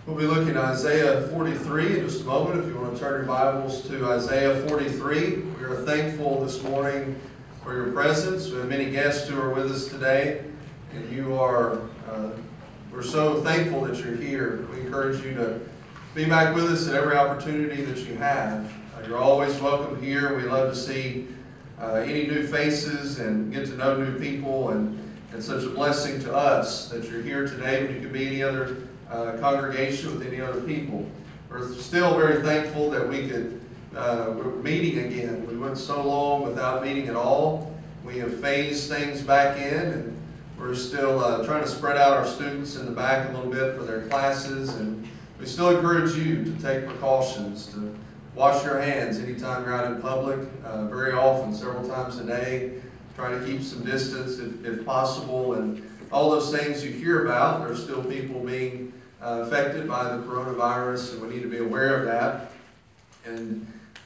We'll be looking at Isaiah 43 in just a moment. If you want to turn your Bibles to Isaiah 43. We are thankful this morning for your presence. We have many guests who are with us today, and we're so thankful that you're here. We encourage you to be back with us at every opportunity that you have. You're always welcome here. We love to see any new faces and get to know new people, and it's such a blessing to us that you're here today when you could be any other congregation with any other people. We're still very thankful that we're meeting again. We went so long without meeting at all. We have phased things back in, and we're still trying to spread out our students in the back a little bit for their classes, and we still encourage you to take precautions, to wash your hands anytime you're out in public, very often, several times a day. Try to keep some distance if possible, and all those things you hear about. There's still people being affected by the coronavirus, and we need to be aware of that and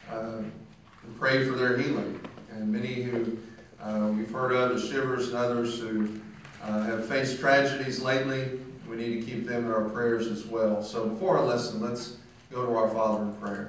pray for their healing. And many who we've heard of, the Shivers and others who have faced tragedies lately, we need to keep them in our prayers as well. So before our lesson, let's go to our Father in prayer.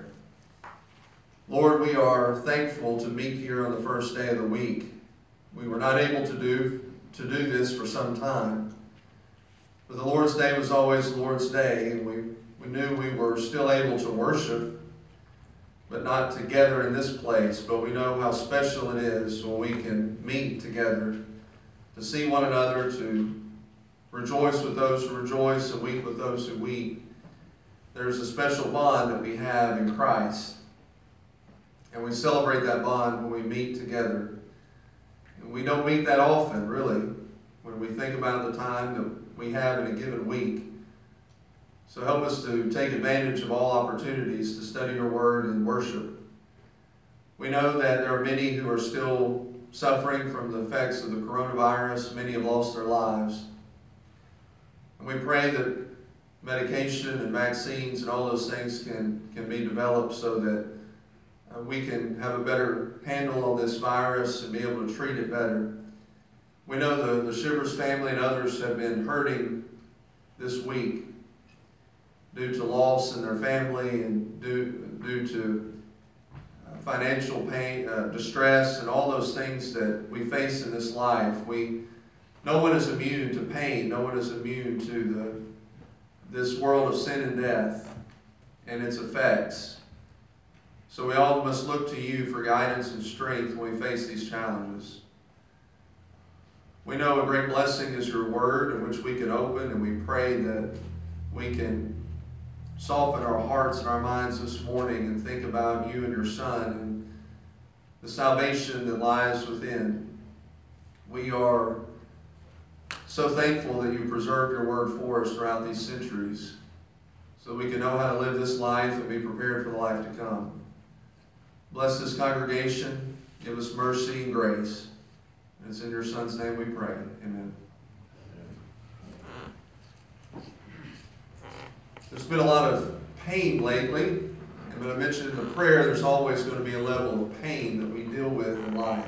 Lord, we are thankful to meet here on the first day of the week. We were not able to do this for some time. But the Lord's Day was always the Lord's Day, and we knew we were still able to worship, but not together in this place. But we know how special it is when we can meet together, to see one another, to rejoice with those who rejoice and weep with those who weep. There's a special bond that we have in Christ, and we celebrate that bond when we meet together. And we don't meet that often, really, when we think about the time that we have in a given week. So help us to take advantage of all opportunities to study your word and worship. We know that there are many who are still suffering from the effects of the coronavirus. Many have lost their lives. And we pray that medication and vaccines and all those things can be developed so that we can have a better handle on this virus and be able to treat it better. We know the Shivers family and others have been hurting this week due to loss in their family and due to financial pain, distress, and all those things that we face in this life. No one is immune to pain. No one is immune to this world of sin and death and its effects. So we all must look to you for guidance and strength when we face these challenges. We know a great blessing is your word in which we can open, and we pray that we can soften our hearts and our minds this morning and think about you and your Son and the salvation that lies within. We are so thankful that you preserved your word for us throughout these centuries so we can know how to live this life and be prepared for the life to come. Bless this congregation. Give us mercy and grace. It's in your Son's name we pray. Amen. There's been a lot of pain lately. And when I mentioned in the prayer, there's always going to be a level of pain that we deal with in life.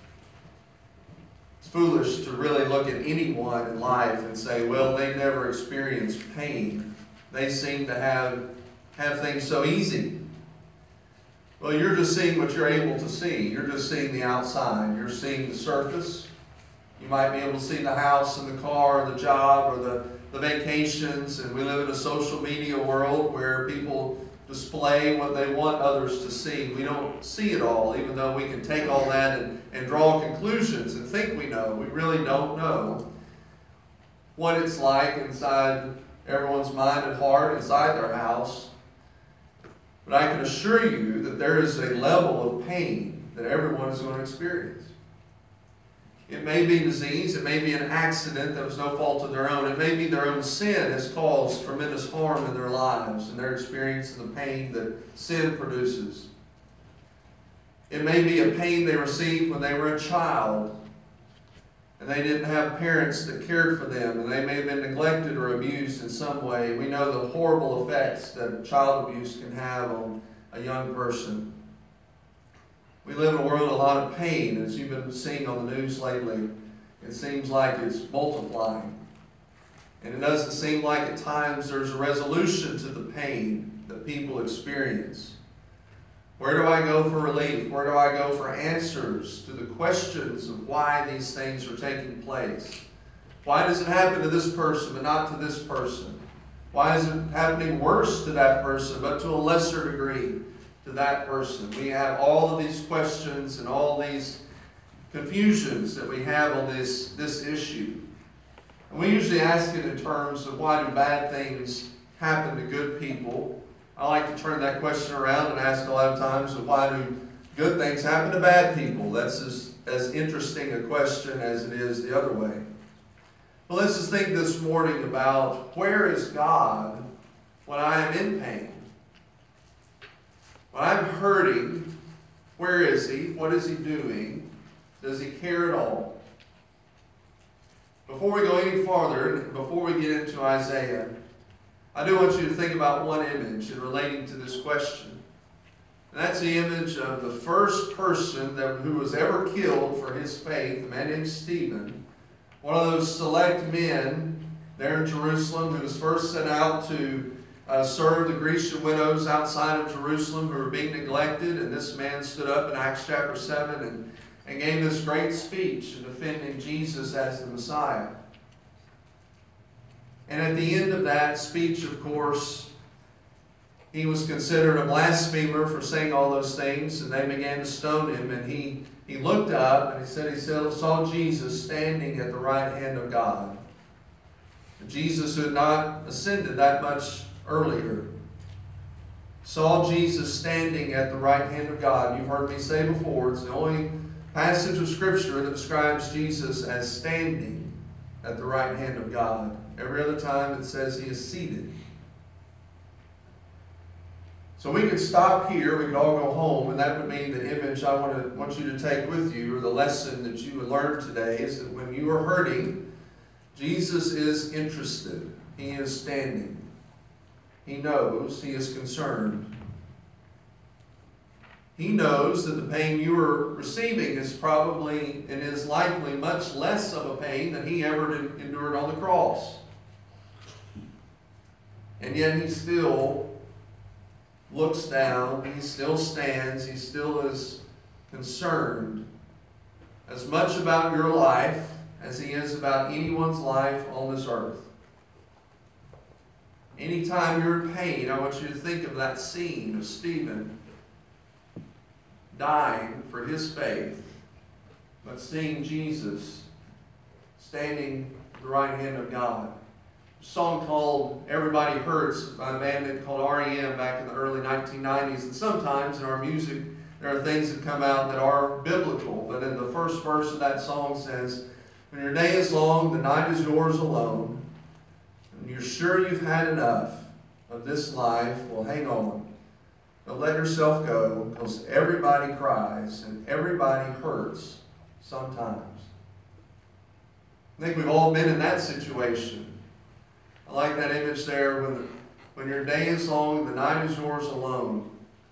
It's foolish to really look at anyone in life and say, well, they never experienced pain. They seem to have things so easy. Well, you're just seeing what you're able to see. You're just seeing the outside. You're seeing the surface. You might be able to see the house and the car, the job, or the vacations. And we live in a social media world where people display what they want others to see. We don't see it all, even though we can take all that and draw conclusions and think we know. We really don't know what it's like inside everyone's mind and heart, inside their house. But I can assure you that there is a level of pain that everyone is going to experience. It may be disease. It may be an accident that was no fault of their own. It may be their own sin has caused tremendous harm in their lives, and they're experiencing the pain that sin produces. It may be a pain they received when they were a child, and they didn't have parents that cared for them, and they may have been neglected or abused in some way. We know the horrible effects that child abuse can have on a young person. We live in a world of a lot of pain, as you've been seeing on the news lately. It seems like it's multiplying. And it doesn't seem like at times there's a resolution to the pain that people experience. Where do I go for relief? Where do I go for answers to the questions of why these things are taking place? Why does it happen to this person but not to this person? Why is it happening worse to that person but to a lesser degree to that person? We have all of these questions and all these confusions that we have on this issue. And we usually ask it in terms of why do bad things happen to good people? I like to turn that question around and ask a lot of times of why do good things happen to bad people? That's as interesting a question as it is the other way. But let's just think this morning about where is God when I am in pain? When I'm hurting, where is He? What is He doing? Does He care at all? Before we go any farther, before we get into Isaiah, I do want you to think about one image in relating to this question. And that's the image of the first person who was ever killed for his faith, a man named Stephen, one of those select men there in Jerusalem who was first sent out to serve the Grecian widows outside of Jerusalem who were being neglected. And this man stood up in Acts chapter 7 and gave this great speech in defending Jesus as the Messiah. And at the end of that speech, of course, he was considered a blasphemer for saying all those things, and they began to stone him. And he looked up and he saw Jesus standing at the right hand of God. And Jesus, who had not ascended that much earlier, saw Jesus standing at the right hand of God. You've heard me say before, it's the only passage of Scripture that describes Jesus as standing at the right hand of God. Every other time it says He is seated. So we could stop here, we could all go home, and that would mean the image I want you to take with you, or the lesson that you would learn today, is that when you are hurting, Jesus is interested. He is standing. He knows. He is concerned. He knows that the pain you are receiving is probably and is likely much less of a pain than He ever endured on the cross. And yet He still looks down, He still stands, He still is concerned as much about your life as He is about anyone's life on this earth. Anytime you're in pain, I want you to think of that scene of Stephen dying for his faith, but seeing Jesus standing at the right hand of God. A song called Everybody Hurts by a band called R.E.M. back in the early 1990s. And sometimes in our music there are things that come out that are biblical. But in the first verse of that song says, when your day is long, the night is yours alone, and you're sure you've had enough of this life, well, hang on. Don't let yourself go, because everybody cries and everybody hurts sometimes. I think we've all been in that situation. I like that image there when your day is long, the night is yours alone.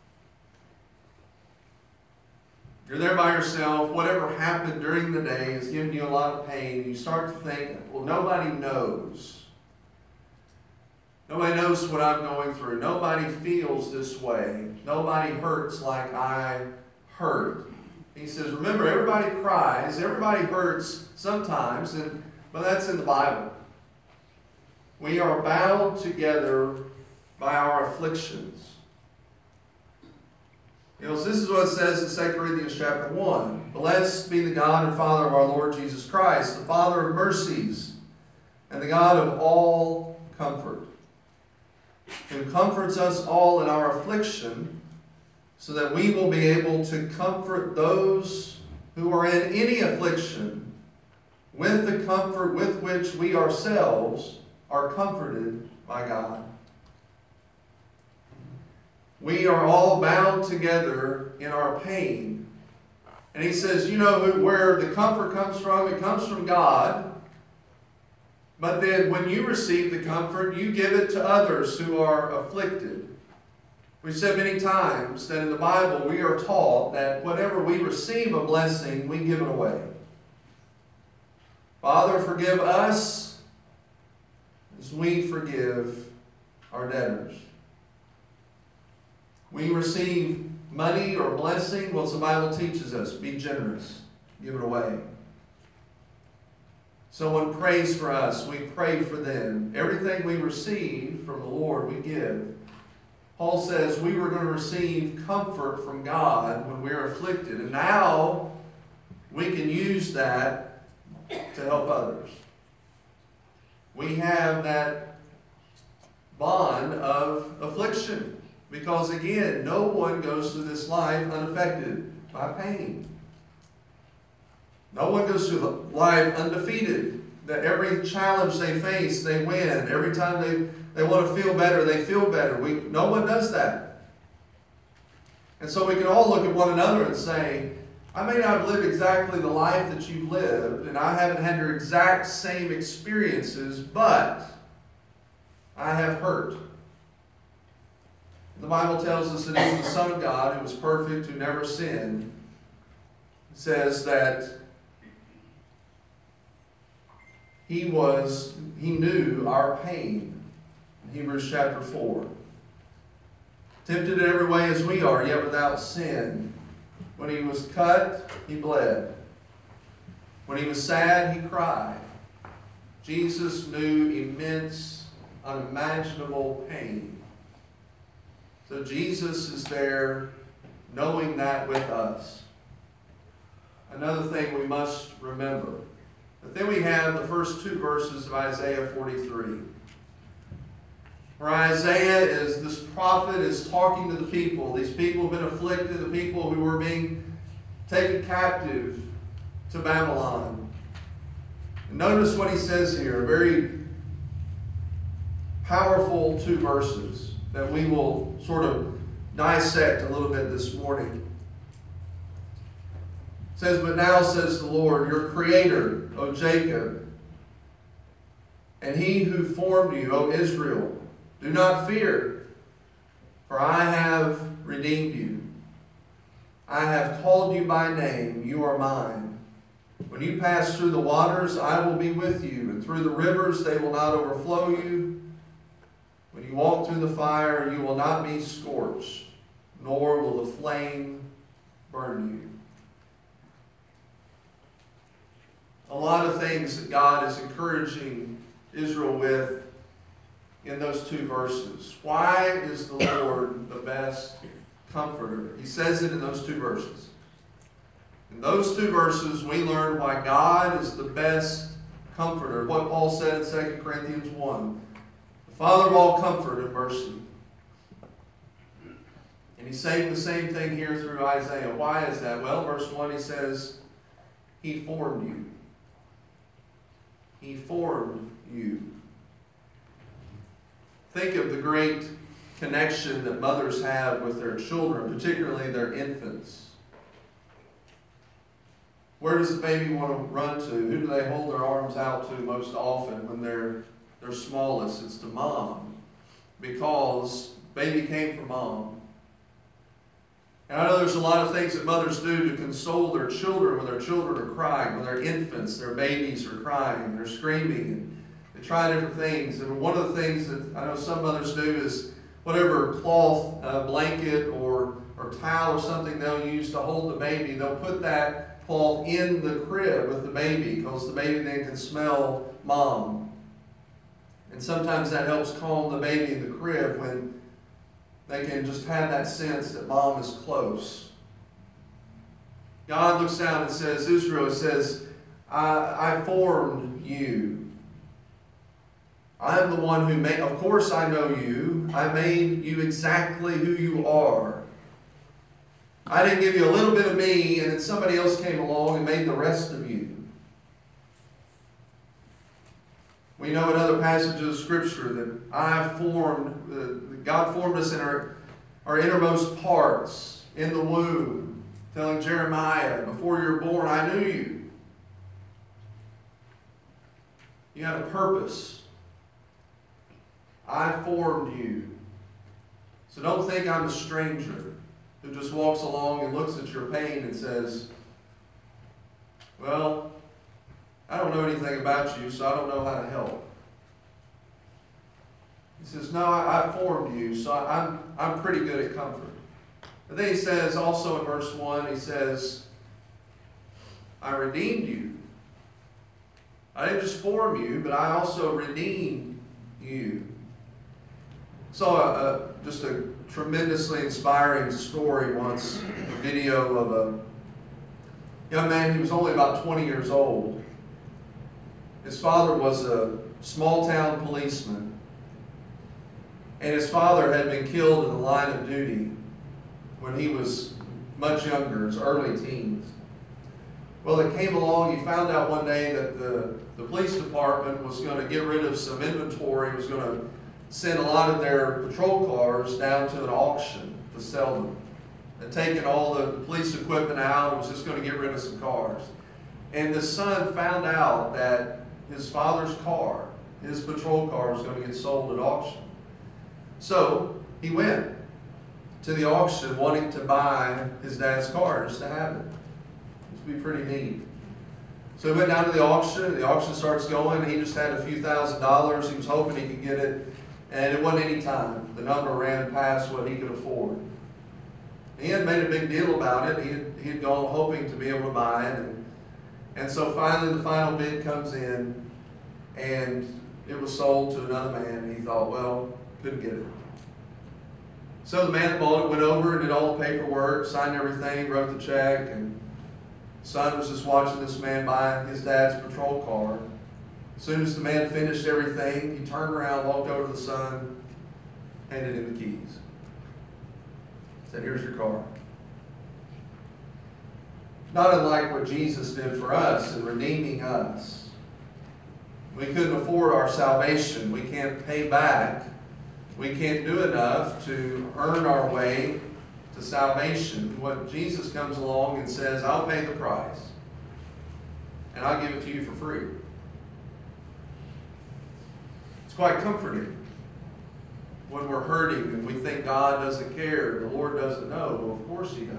You're there by yourself. Whatever happened during the day is giving you a lot of pain. And you start to think, well, nobody knows. Nobody knows what I'm going through. Nobody feels this way. Nobody hurts like I hurt. He says, remember, everybody cries. Everybody hurts sometimes, but that's in the Bible. We are bound together by our afflictions. This is what it says in 2 Corinthians chapter 1. Blessed be the God and Father of our Lord Jesus Christ, the Father of mercies, and the God of all comfort, who comforts us all in our affliction, so that we will be able to comfort those who are in any affliction with the comfort with which we ourselves are comforted by God. We are all bound together in our pain. And he says, where the comfort comes from? It comes from God. But then when you receive the comfort, you give it to others who are afflicted. We've said many times that in the Bible we are taught that whenever we receive a blessing, we give it away. Father, forgive us as we forgive our debtors. We receive money or blessing. Well, the Bible teaches us, be generous. Give it away. Someone prays for us, we pray for them. Everything we receive from the Lord, we give. Paul says we were going to receive comfort from God when we're afflicted. And now we can use that to help others. We have that bond of affliction. Because again, no one goes through this life unaffected by pain. No one goes through life undefeated. That every challenge they face, they win. Every time they want to feel better, they feel better. No one does that. And so we can all look at one another and say, I may not have lived exactly the life that you've lived, and I haven't had your exact same experiences, but I have hurt. The Bible tells us that even the Son of God, who was perfect, who never sinned, says that he knew our pain. In Hebrews chapter 4. Tempted in every way as we are, yet without sin. When he was cut, he bled. When he was sad, he cried. Jesus knew immense, unimaginable pain. So Jesus is there knowing that with us. Another thing we must remember. But then we have the first two verses of Isaiah 43. Where Isaiah this prophet is talking to the people. These people have been afflicted, the people who were being taken captive to Babylon. And notice what he says here, very powerful two verses that we will sort of dissect a little bit this morning. It says, but now says the Lord, your creator, O Jacob, and he who formed you, O Israel, do not fear, for I have redeemed you. I have called you by name, you are mine. When you pass through the waters, I will be with you, and through the rivers they will not overflow you. When you walk through the fire, you will not be scorched, nor will the flame burn you. A lot of things that God is encouraging Israel with in those two verses. Why is the Lord the best comforter? He says it in those two verses. In those two verses, we learn why God is the best comforter. What Paul said in 2 Corinthians 1. The Father of all comfort and mercy. And he's saying the same thing here through Isaiah. Why is that? Well, verse 1 he says, he formed you. He formed you. Think of the great connection that mothers have with their children, particularly their infants. Where does the baby want to run to? Who do they hold their arms out to most often when they're smallest? It's to mom. Because baby came from mom. And I know there's a lot of things that mothers do to console their children when their children are crying, when their infants, their babies are crying, they're screaming, and they try different things. And one of the things that I know some mothers do is whatever cloth blanket or towel or something they'll use to hold the baby, they'll put that cloth in the crib with the baby because the baby then can smell mom. And sometimes that helps calm the baby in the crib when they can just have that sense that mom is close. God looks down and says, Israel says, I formed you. I'm the one who made, of course I know you. I made you exactly who you are. I didn't give you a little bit of me and then somebody else came along and made the rest of you. We know in other passages of Scripture that God formed us in our innermost parts, in the womb, telling Jeremiah, before you were born, I knew you. You had a purpose. I formed you. So don't think I'm a stranger who just walks along and looks at your pain and says, well, I don't know anything about you, so I don't know how to help. He says, no, I formed you, so I'm pretty good at comfort. But then he says also in verse 1, he says, I redeemed you. I didn't just form you, but I also redeemed you. Saw just a tremendously inspiring story once, a video of a young man who was only about 20 years old. His father was a small town policeman, and his father had been killed in the line of duty when he was much younger, his early teens. Well, it came along, he found out one day that the police department was going to get rid of some inventory, was going to send a lot of their patrol cars down to an auction to sell them. They'd taken all the police equipment out and was just going to get rid of some cars. And the son found out that his father's car, his patrol car, was going to get sold at auction. So he went to the auction wanting to buy his dad's car just to have it. It would be pretty neat. So he went down to the auction starts going, he just had a few $1,000s, he was hoping he could get it, and it wasn't any time. The number ran past what he could afford. He hadn't made a big deal about it, he had gone hoping to be able to buy it, and so finally the final bid comes in, and it was sold to another man, and he thought, well, couldn't get it. So the man that bought it went over and did all the paperwork, signed everything, wrote the check, and the son was just watching this man buy his dad's patrol car. As soon as the man finished everything, he turned around, walked over to the son, handed him the keys. Said, here's your car. Not unlike what Jesus did for us in redeeming us. We couldn't afford our salvation. We can't pay back. We can't do enough to earn our way to salvation. What Jesus comes along and says, I'll pay the price, and I'll give it to you for free. It's quite comforting when we're hurting and we think God doesn't care, the Lord doesn't know. Well, of course He does.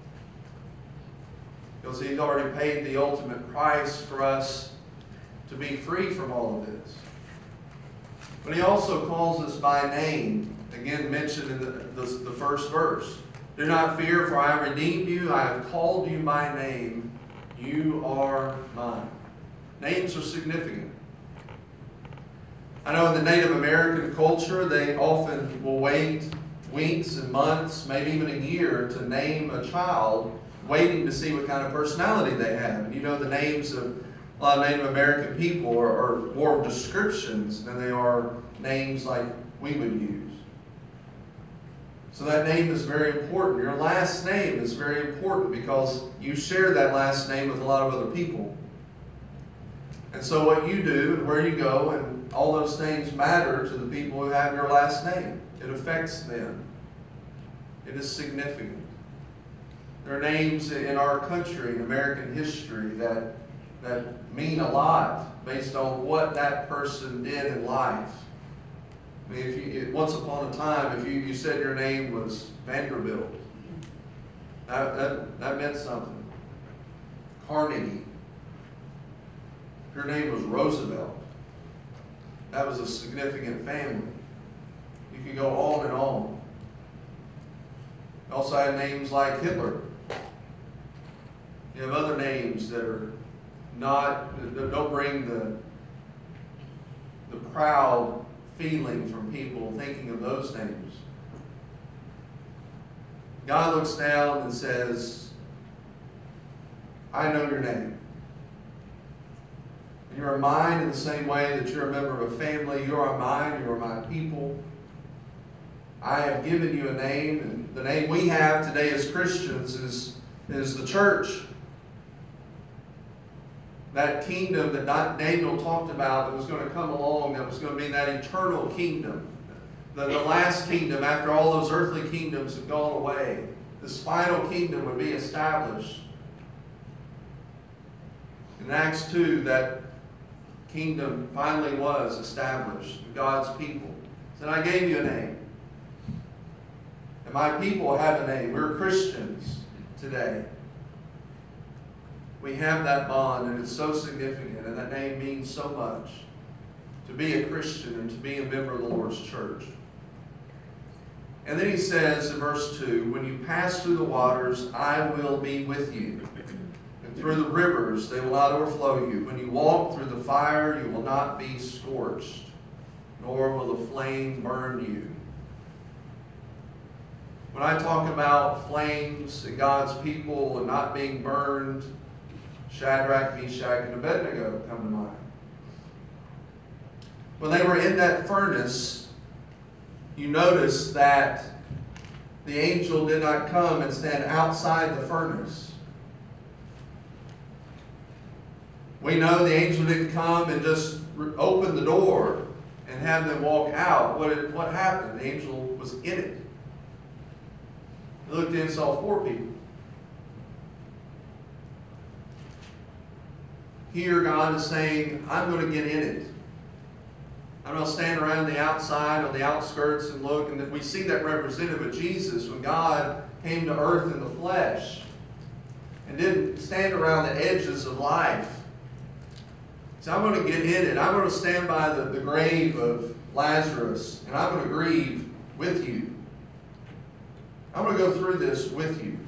Because He's already paid the ultimate price for us to be free from all of this. But He also calls us by name, again mentioned in the first verse. Do not fear, for I have redeemed you. I have called you by name. You are mine. Names are significant. I know in the Native American culture, they often will wait weeks and months, maybe even a year, to name a child, waiting to see what kind of personality they have. And you know the names of a lot of Native American people are more descriptions than they are names like we would use. So that name is very important. Your last name is very important because you share that last name with a lot of other people. And so what you do and where you go and all those things matter to the people who have your last name. It affects them. It is significant. There are names in our country, in American history, that mean a lot based on what that person did in life. I mean, once upon a time, if you said your name was Vanderbilt, that meant something. Carnegie. If your name was Roosevelt, that was a significant family. You could go on and on. You also had names like Hitler. You have other names that don't bring the proud feeling from people thinking of those names. God looks down and says, I know your name. And you are mine in the same way that you're a member of a family. You are mine. You are my people. I have given you a name, and the name we have today as Christians is the church. That kingdom that Daniel talked about that was going to come along, that was going to be that eternal kingdom. The last kingdom, after all those earthly kingdoms have gone away, this final kingdom would be established. In Acts 2, that kingdom finally was established. God's people. He said, I gave you a name. And my people have a name. We're Christians today. We have that bond, and it's so significant, and that name means so much. to be a Christian and to be a member of the Lord's church. And then he says in verse 2, when you pass through the waters, I will be with you. And through the rivers, they will not overflow you. When you walk through the fire, you will not be scorched, nor will the flame burn you. When I talk about flames and God's people and not being burned, Shadrach, Meshach, and Abednego come to mind. When they were in that furnace, you notice that the angel did not come and stand outside the furnace. We know the angel didn't come and just open the door and have them walk out. What happened? The angel was in it. He looked in and saw 4 people. Here God is saying, I'm going to get in it. I'm going to stand around the outside, on the outskirts, and look. And we see that representative of Jesus when God came to earth in the flesh and didn't stand around the edges of life. So I'm going to get in it. I'm going to stand by the grave of Lazarus, and I'm going to grieve with you. I'm going to go through this with you.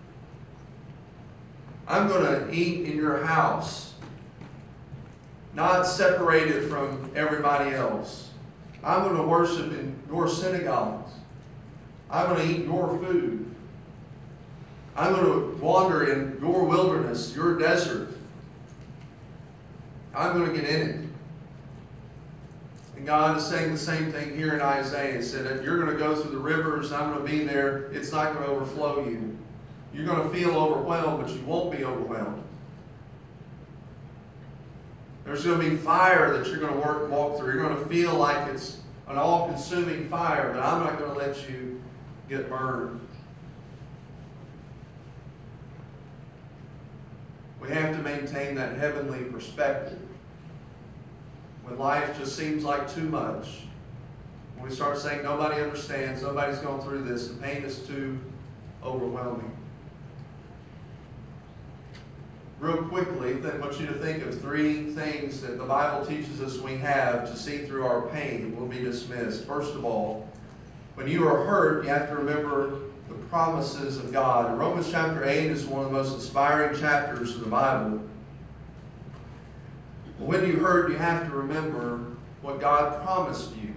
I'm going to eat in your house, not separated from everybody else. I'm going to worship in your synagogues. I'm going to eat your food. I'm going to wander in your wilderness, your desert. I'm going to get in it. And God is saying the same thing here in Isaiah. He said that you're going to go through the rivers, I'm going to be there. It's not going to overflow you. You're going to feel overwhelmed, but you won't be overwhelmed. There's going to be fire that you're going to walk through. You're going to feel like it's an all-consuming fire, but I'm not going to let you get burned. We have to maintain that heavenly perspective. When life just seems like too much, when we start saying nobody understands, nobody's gone through this, the pain is too overwhelming. Real quickly, I want you to think of 3 things that the Bible teaches us we have to see through our pain. We'll be dismissed. First of all, when you are hurt, you have to remember the promises of God. Romans chapter 8 is one of the most inspiring chapters of the Bible. When you hurt, you have to remember what God promised you.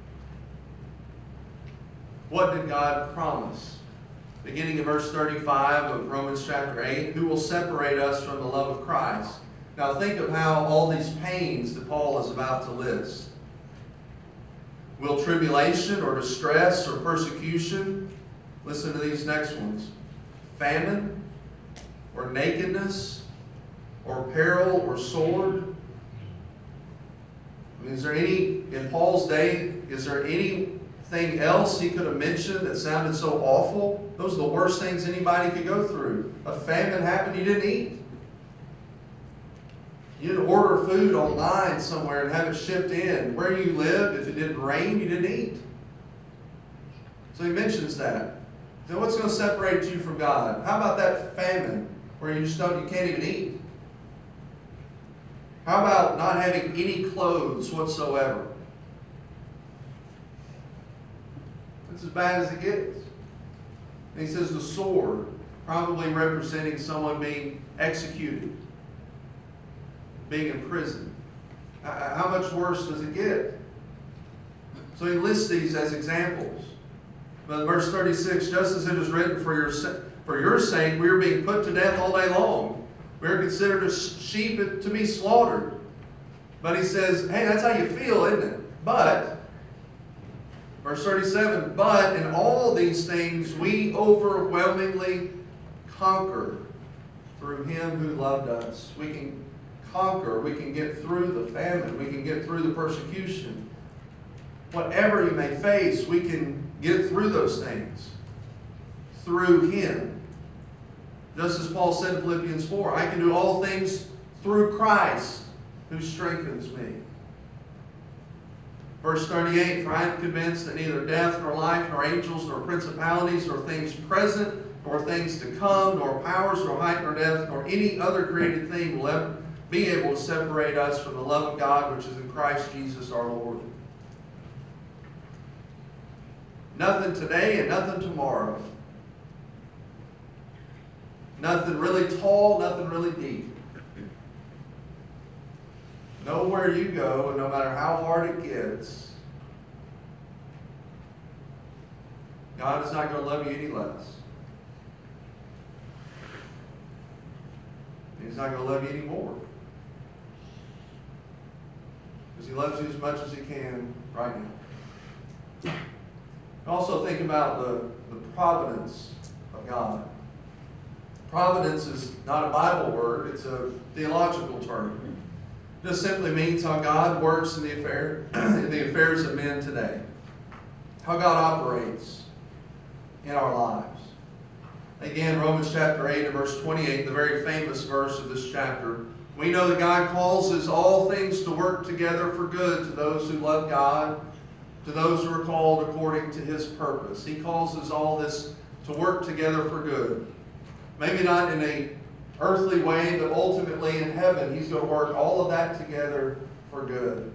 What did God promise? Beginning in verse 35 of Romans chapter 8, who will separate us from the love of Christ? Now think of how all these pains that Paul is about to list. Will tribulation or distress or persecution, listen to these next ones, famine or nakedness or peril or sword? I mean, is there any, in Paul's day, is there anything else he could have mentioned that sounded so awful? Those are the worst things anybody could go through. A famine happened, you didn't eat. You didn't order food online somewhere and have it shipped in. Where you lived, if it didn't rain, you didn't eat. So he mentions that. So what's going to separate you from God? How about that famine where you can't even eat? How about not having any clothes whatsoever? It's as bad as it gets. And he says the sword, probably representing someone being executed, being in prison. How much worse does it get? So he lists these as examples. But in verse 36, just as it is written, for your sake we are being put to death all day long. We are considered as sheep to be slaughtered. But he says, hey, that's how you feel, isn't it? But, verse 37, but in all these things we overwhelmingly conquer through him who loved us. We can conquer. We can get through the famine. We can get through the persecution. Whatever you may face, we can get through those things through him. Just as Paul said in Philippians 4, I can do all things through Christ who strengthens me. Verse 38, for I am convinced that neither death nor life nor angels nor principalities nor things present nor things to come nor powers nor height nor depth nor any other created thing will ever be able to separate us from the love of God which is in Christ Jesus our Lord. Nothing today and nothing tomorrow. Nothing really tall, nothing really deep. Nowhere you go, and no matter how hard it gets, God is not going to love you any less. He's not going to love you any more. Because He loves you as much as He can right now. Also think about the providence of God. Providence is not a Bible word, it's a theological term. It just simply means how God works in the affairs of men today. How God operates in our lives. Again, Romans chapter 8 and verse 28, the very famous verse of this chapter. We know that God causes all things to work together for good to those who love God, to those who are called according to His purpose. He causes all this to work together for good. Maybe not in an earthly way, but ultimately in heaven, He's going to work all of that together for good.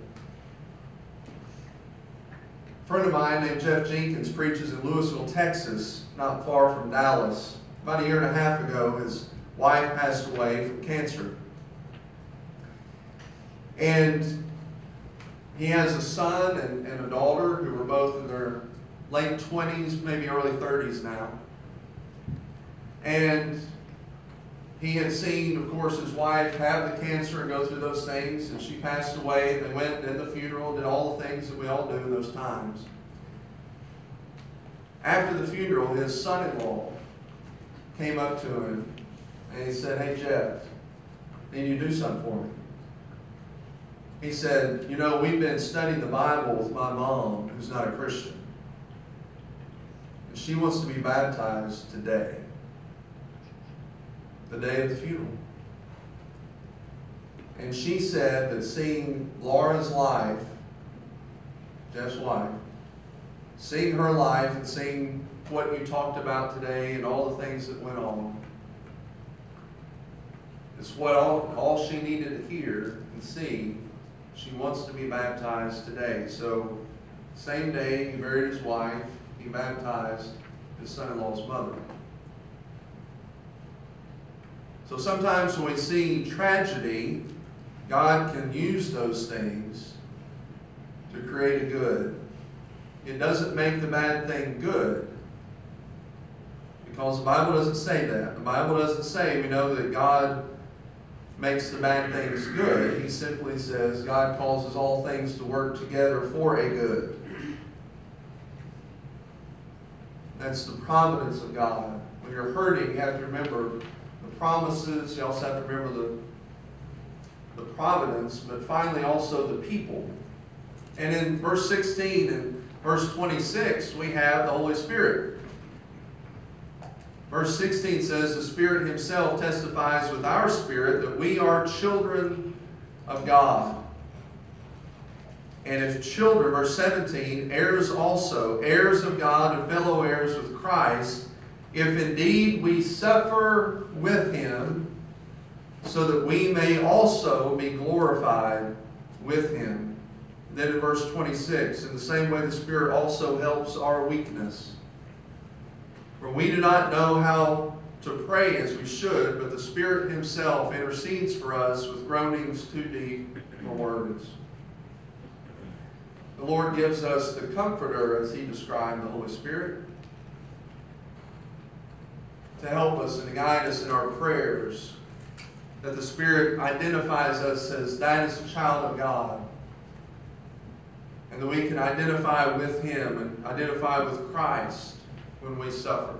A friend of mine named Jeff Jenkins preaches in Louisville, Texas, not far from Dallas. About a year and a half ago, his wife passed away from cancer. And he has a son and a daughter who are both in their late 20s, maybe early 30s now. And he had seen, of course, his wife have the cancer and go through those things, and she passed away, and they went and did the funeral, did all the things that we all do in those times. After the funeral, his son-in-law came up to him, and he said, "Hey, Jeff, need you to do something for me?" He said, "You know, we've been studying the Bible with my mom, who's not a Christian. And she wants to be baptized today, the day of the funeral. And she said that seeing Laura's life, Jeff's wife, seeing her life and seeing what you talked about today and all the things that went on, it's what all she needed to hear and see. She wants to be baptized today." So, same day he buried his wife, he baptized his son-in-law's mother. So sometimes when we see tragedy, God can use those things to create a good. It doesn't make the bad thing good, because the Bible doesn't say that. The Bible doesn't say, we know that God makes the bad things good. He simply says God causes all things to work together for a good. That's the providence of God. When you're hurting, you have to remember the promises. You also have to remember the providence, but finally also the people. And in verse 16 and verse 26, we have the Holy Spirit. Verse 16 says, "The Spirit Himself testifies with our spirit that we are children of God. And if children," verse 17, "heirs also, heirs of God and fellow heirs with Christ, if indeed we suffer with Him, so that we may also be glorified with Him." Then in verse 26, "In the same way the Spirit also helps our weakness. For we do not know how to pray as we should, but the Spirit Himself intercedes for us with groanings too deep for words." The Lord gives us the Comforter, as He described the Holy Spirit, to help us and to guide us in our prayers. That the Spirit identifies us as that is a child of God. And that we can identify with Him and identify with Christ when we suffer.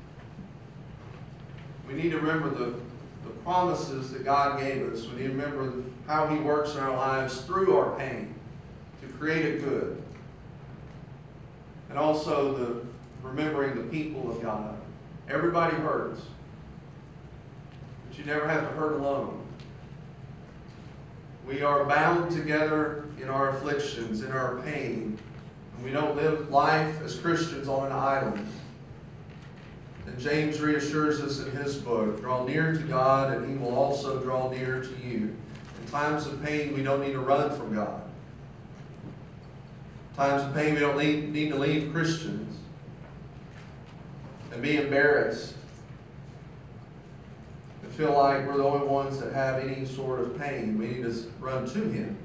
We need to remember the promises that God gave us. We need to remember how He works in our lives through our pain to create a good. And also remembering the people of God. Everybody hurts. But you never have to hurt alone. We are bound together in our afflictions, in our pain. And we don't live life as Christians on an island. And James reassures us in his book, "Draw near to God, and He will also draw near to you." In times of pain, we don't need to run from God. In times of pain, we don't need to leave Christians and be embarrassed and feel like we're the only ones that have any sort of pain. We need to run to Him.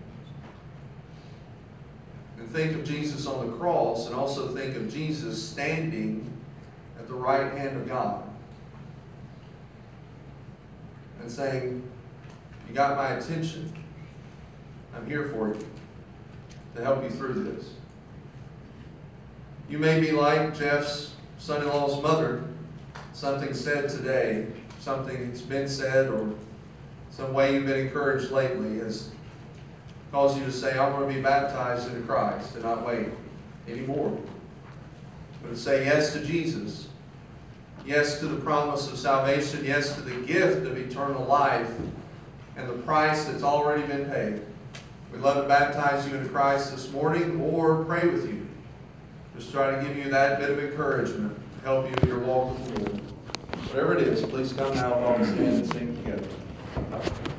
And think of Jesus on the cross, and also think of Jesus standing at the right hand of God and saying, "You got my attention. I'm here for you to help you through this." You may be like Jeff's son-in-law's mother. Something said today, something that's been said, or some way you've been encouraged lately has caused you to say, "I want to be baptized into Christ," and not wait anymore. But to say yes to Jesus, yes to the promise of salvation, yes to the gift of eternal life, and the price that's already been paid. We'd love to baptize you into Christ this morning or pray with you. Just try to give you that bit of encouragement to help you in your walk with the Lord. Whatever it is, please come now while we stand and sing together.